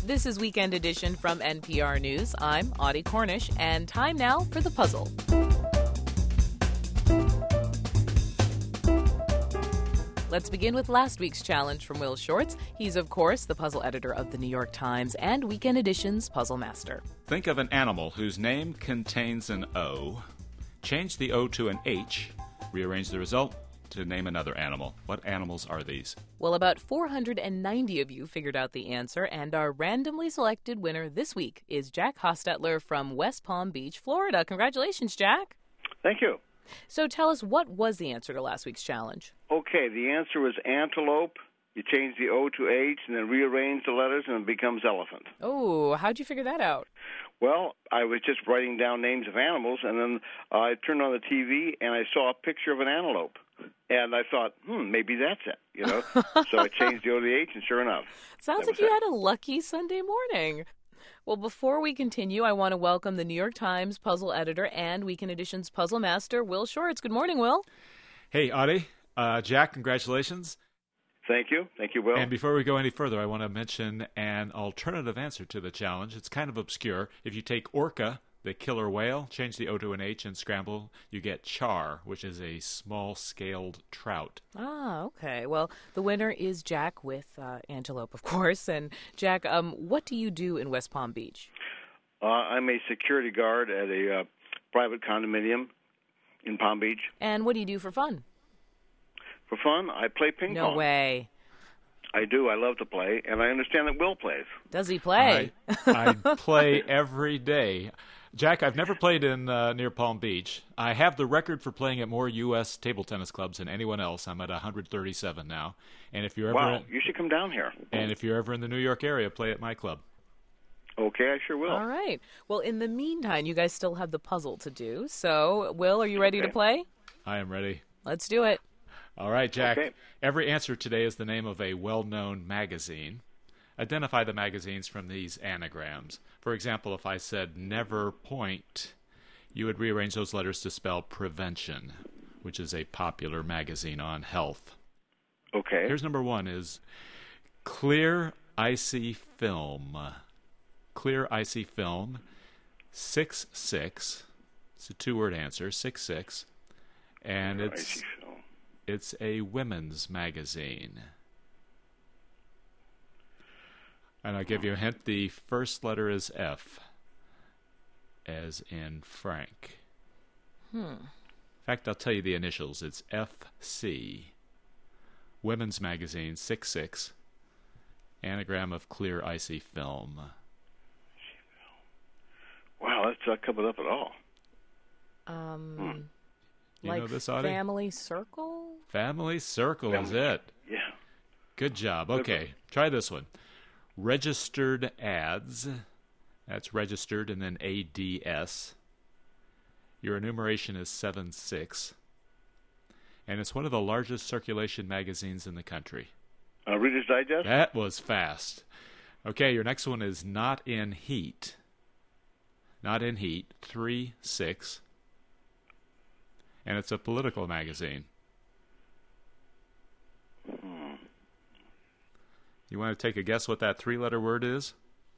This is Weekend Edition from NPR News. I'm Audie Cornish, and time now for the puzzle. Let's begin with last week's challenge from Will Shortz. He's, of course, the puzzle editor of the New York Times and Weekend Edition's puzzle master. Think of an animal whose name contains an O. Change the O to an H. Rearrange the result to name another animal. What animals are these? Well, about 490 of you figured out the answer, and our randomly selected winner this week is Jack Hostetler from West Palm Beach, Florida. Congratulations, Jack. Thank you. So tell us, what was the answer to last week's challenge? Okay, the answer was antelope. You change the O to H and then rearrange the letters and it becomes elephant. Oh, how'd you figure that out? Well, I was just writing down names of animals, and then I turned on the TV and I saw a picture of an antelope. And I thought, maybe that's it, So I changed the O to the H, and sure enough. Sounds like you had a lucky Sunday morning. Well, before we continue, I want to welcome the New York Times puzzle editor and Weekend Edition's puzzle master, Will Shortz. Good morning, Will. Hey, Audie. Jack, congratulations. Thank you. Thank you, Will. And before we go any further, I want to mention an alternative answer to the challenge. It's kind of obscure. If you take orca, the killer whale, change the O to an H and scramble, you get char, which is a small-scaled trout. Ah, okay. Well, the winner is Jack with antelope, of course. And Jack, what do you do in West Palm Beach? I'm a security guard at a private condominium in Palm Beach. And what do you do for fun? For fun, I play ping pong. No way. I do. I love to play, and I understand that Will plays. Does he play? I play every day. Jack, I've never played in near Palm Beach. I have the record for playing at more U.S. table tennis clubs than anyone else. I'm at 137 now. And if you're ever you should come down here. And if you're ever in the New York area, play at my club. Okay, I sure will. All right. Well, in the meantime, you guys still have the puzzle to do. So, Will, are you ready to play? I am ready. Let's do it. All right, Jack. Okay. Every answer today is the name of a well-known magazine. Identify the magazines from these anagrams. For example, if I said never point, you would rearrange those letters to spell prevention, which is a popular magazine on health. Okay. Here's number one is clear icy film. Clear icy film, 6'6". It's a two-word answer, 6'6". And it's a women's magazine. And I'll give you a hint. The first letter is F, as in Frank. In fact, I'll tell you the initials. It's FC. Women's magazine, 6'6". Anagram of clear icy film. Wow, that's not coming up at all. You like know this, Audie? Family Circle? Family Circle is it. Yeah. Good job. Okay, try this one. Registered ads. That's registered and then ADS. Your enumeration is 7'6". And it's one of the largest circulation magazines in the country. Reader's Digest? That was fast. Okay, your next one is Not in Heat. Not in Heat, 3'6". And it's a political magazine. You want to take a guess what that three-letter word is?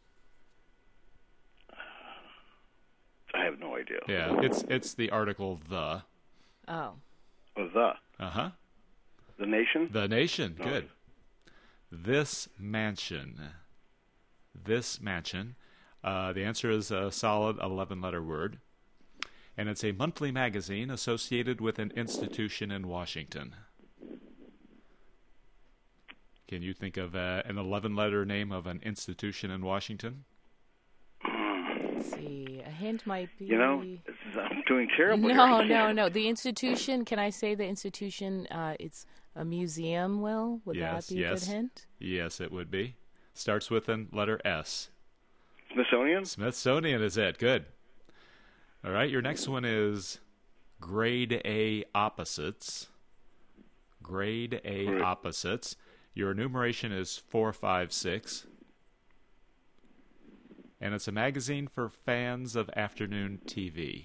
I have no idea. Yeah, it's the article the. Oh. The. Uh-huh. The Nation? The Nation, good. This mansion. This mansion. The answer is a solid 11-letter word. And it's a monthly magazine associated with an institution in Washington. Can you think of an 11-letter name of an institution in Washington? Let's see. A hint might be... I'm doing terribly. No. The institution, can I say the institution, it's a museum, Will? Would that be a good hint? Yes, it would be. Starts with a letter S. Smithsonian? Smithsonian is it. Good. All right, your next one is grade A opposites. Grade A opposites. Your enumeration is 4, 5, 6. And it's a magazine for fans of afternoon TV.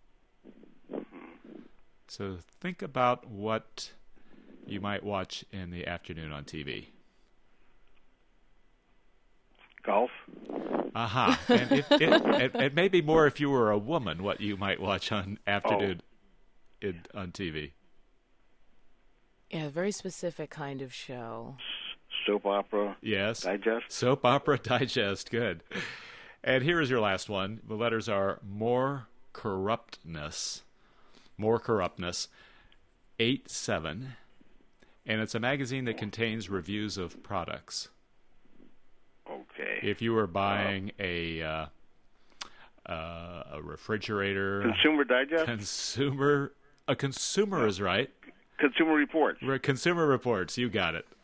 So think about what you might watch in the afternoon on TV. Golf. Aha. And it may be more if you were a woman, what you might watch on afternoon on TV. Yeah, a very specific kind of show. Soap opera. Yes. Digest. Soap opera digest. Good. And here is your last one. The letters are More Corruptness. More Corruptness. 87. And it's a magazine that contains reviews of products. Okay. If you were buying a refrigerator, Consumer Digest. Consumer is right. Consumer Reports. Consumer Reports. You got it.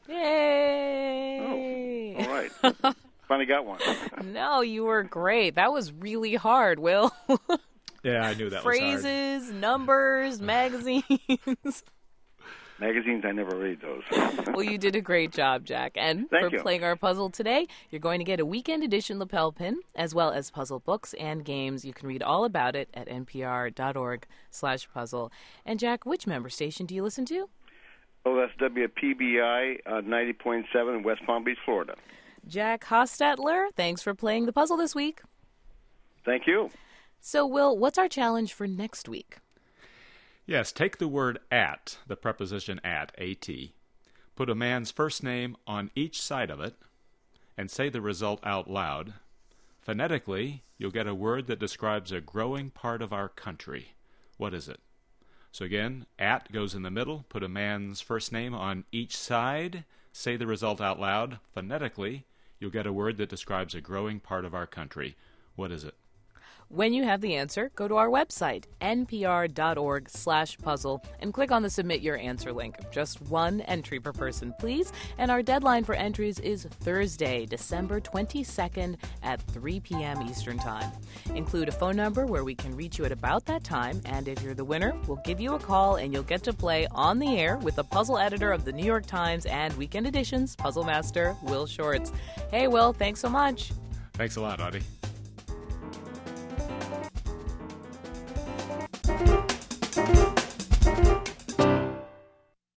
Yay! Oh, all right. Finally got one. No, you were great. That was really hard, Will. Yeah, I knew that was hard. Phrases, numbers, magazines. Magazines, I never read those. Well, you did a great job, Jack. And Thank for you. playing our puzzle today, you're going to get a weekend edition lapel pin, as well as puzzle books and games. You can read all about it at npr.org/puzzle. And Jack, which member station do you listen to? Oh, that's WPBI 90.7 in West Palm Beach, Florida. Jack Hostetler, thanks for playing the puzzle this week. Thank you. So, Will, what's our challenge for next week? Yes, take the word at, the preposition at, A-T, put a man's first name on each side of it, and say the result out loud. Phonetically, you'll get a word that describes a growing part of our country. What is it? So again, at goes in the middle, put a man's first name on each side, say the result out loud. Phonetically, you'll get a word that describes a growing part of our country. What is it? When you have the answer, go to our website, npr.org/puzzle, and click on the Submit Your Answer link. Just one entry per person, please. And our deadline for entries is Thursday, December 22nd at 3 p.m. Eastern Time. Include a phone number where we can reach you at about that time, and if you're the winner, we'll give you a call and you'll get to play on the air with the puzzle editor of the New York Times and Weekend Editions, Puzzle Master Will Shortz. Hey, Will, thanks so much. Thanks a lot, Audie.